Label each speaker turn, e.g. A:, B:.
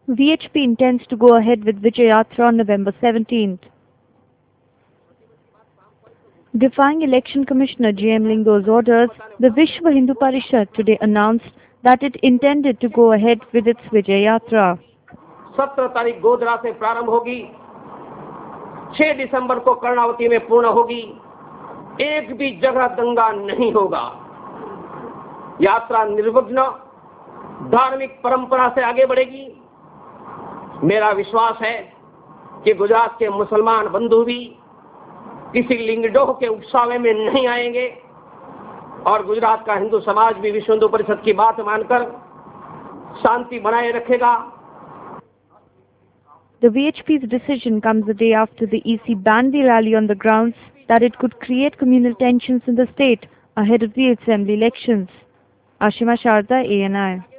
A: VHP intends to go ahead with Vijay Yatra on November 17th. Defying Election Commissioner J.M. Lingo's orders, the Vishwa Hindu Parishad today announced that it intended to go ahead with its Vijay Yatra.
B: 17 तारीख गोधरा से प्रारंभ होगी, 6 दिसंबर को कर्णावती में पूर्ण होगी। एक भी जगह दंगा नहीं होगा। यात्रा निर्विघ्न धार्मिक परंपरा से आगे बढ़ेगी। मेरा विश्वास है कि गुजरात के मुसलमान बंधु भी किसी लिंगडोह के उकसावे में नहीं आएंगे और गुजरात का हिंदू समाज भी विश्व हिंदू परिषद की बात मानकर शांति बनाए रखेगा।
A: The VHP's decision comes a day after the EC banned the rally on the grounds that it could create communal tensions in the state ahead of the assembly elections. Ashima Sharda, ANI.